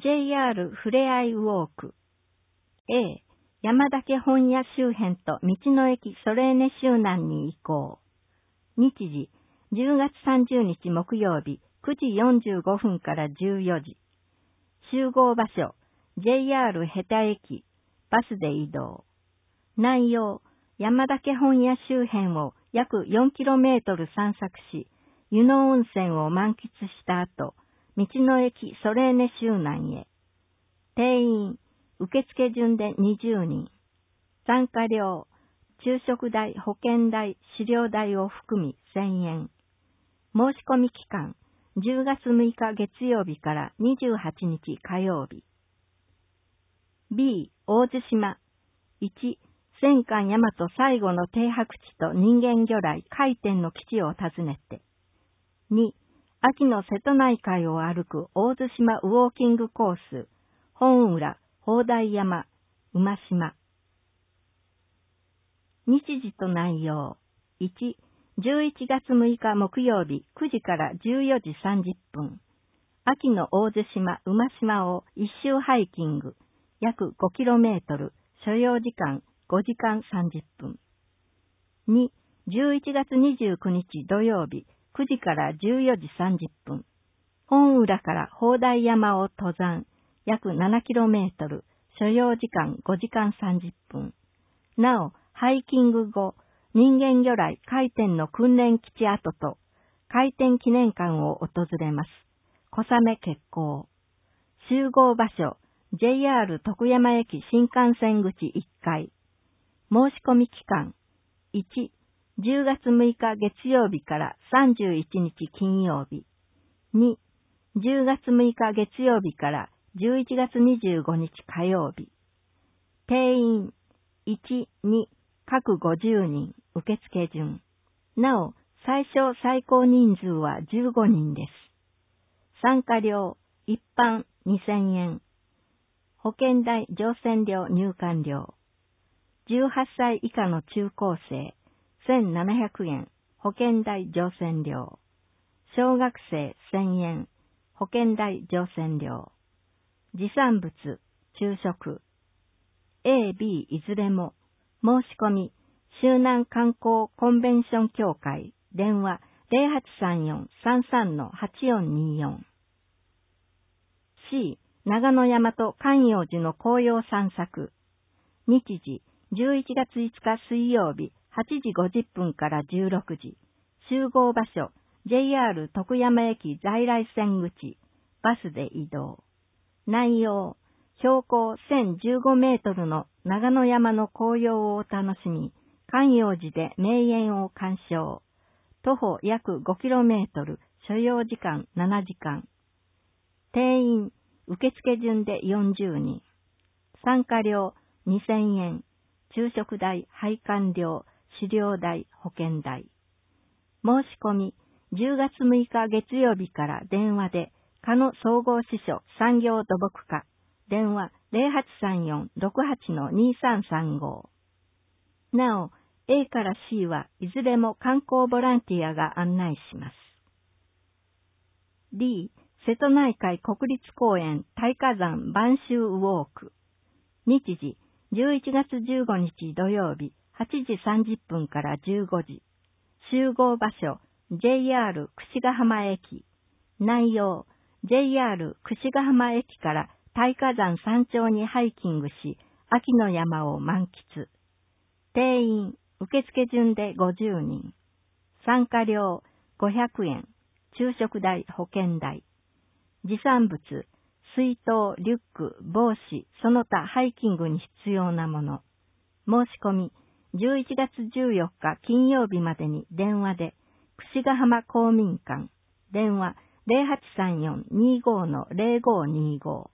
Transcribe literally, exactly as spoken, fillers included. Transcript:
ジェイアール ふれあいウォーク。A、山岳本屋周辺と道の駅ソレーネ周南に移行。日時、じゅうがつさんじゅうにち木曜日、くじよんじゅうごふんからじゅうよじ。集合場所、ジェイアール ヘタ駅、バスで移動。内容、山岳本屋周辺を約 よんキロメートル 散策し、湯野温泉を満喫した後、道の駅ソレーネ周南へ。定員、受付順でにじゅうにん。参加料、昼食代、保険代、飼料代を含みせんえん。申し込み期間、じゅうがつむいか月曜日からにじゅうはちにち火曜日。B、大津島。いち、戦艦大和最後の停泊地と人間魚雷回転の基地を訪ねて。に、秋の瀬戸内海を歩く大津島ウォーキングコース、本浦、砲台山、馬島。日時と内容。いち、じゅういちがつむいか木曜日くじからじゅうよじさんじゅっぷん。秋の大津島、馬島を一周ハイキング、約 ごキロメートル、所要時間ごじかんさんじゅっぷん。に、じゅういちがつにじゅうくにち土曜日くじからじゅうよじさんじゅっぷん。本浦から砲台山を登山、約 ななキロメートル、所要時間ごじかんさんじゅっぷん。なお、ハイキング後、人間魚雷回転の訓練基地跡と、回転記念館を訪れます。小雨決行。集合場所、ジェイアール 徳山駅新幹線口いっかい。申し込み期間、いち、じゅうがつむいか月曜日からさんじゅういちにち金曜日。に、じゅうがつむいか月曜日からじゅういちがつにじゅうごにち火曜日。定員、いち、に、各ごじゅうにん、受付順。なお、最小最高人数はじゅうごにんです。参加料、一般にせんえん。保険代、乗船料、入館料。じゅうはっさい以下の中高生、せんななひゃくえん、保険代、乗船料。小学生、せんえん、保険代、乗船料。持参物、昼食。A、B いずれも、申し込み、周南観光コンベンション協会、電話 ゼロはちさんよん さんさん はちよんにーよん。C、長野山と観葉樹の紅葉散策。日時、じゅういちがついつか水曜日、はちじごじゅっぷんからじゅうろくじ。集合場所、ジェイアール 徳山駅在来線口、バスで移動。内容、標高せんじゅうごメートルの長野山の紅葉をお楽しみ、観葉樹で名園を鑑賞。徒歩約 ごキロメートル、所要時間ななじかん。定員、受付順でよんじゅうにん。参加料にせんえん。昼食代、配管料、飼料代、保険代。申し込み、じゅうがつむいか月曜日から電話で、加野総合支所産業土木課、電話 ゼロはちさんよん ろくはち にさんさんご。なお、A から C はいずれも観光ボランティアが案内します。D、瀬戸内海国立公園大火山晩秋ウォーク。日時、じゅういちがつじゅうごにち土曜日、はちじさんじゅっぷんからじゅうごじ。集合場所、ジェイアール 櫛ヶ浜駅。内容、ジェイアール 櫛ヶ浜駅から大火山山頂にハイキングし、秋の山を満喫。定員、受付順でごじゅうにん。参加料ごひゃくえん。昼食代、保険代。持参物、水筒、リュック、帽子、その他ハイキングに必要なもの。申し込み、じゅういちがつじゅうよっか金曜日までに電話で、櫛ヶ浜公民館、電話 ゼロはちさんよん にーごー ゼロごーにーごー。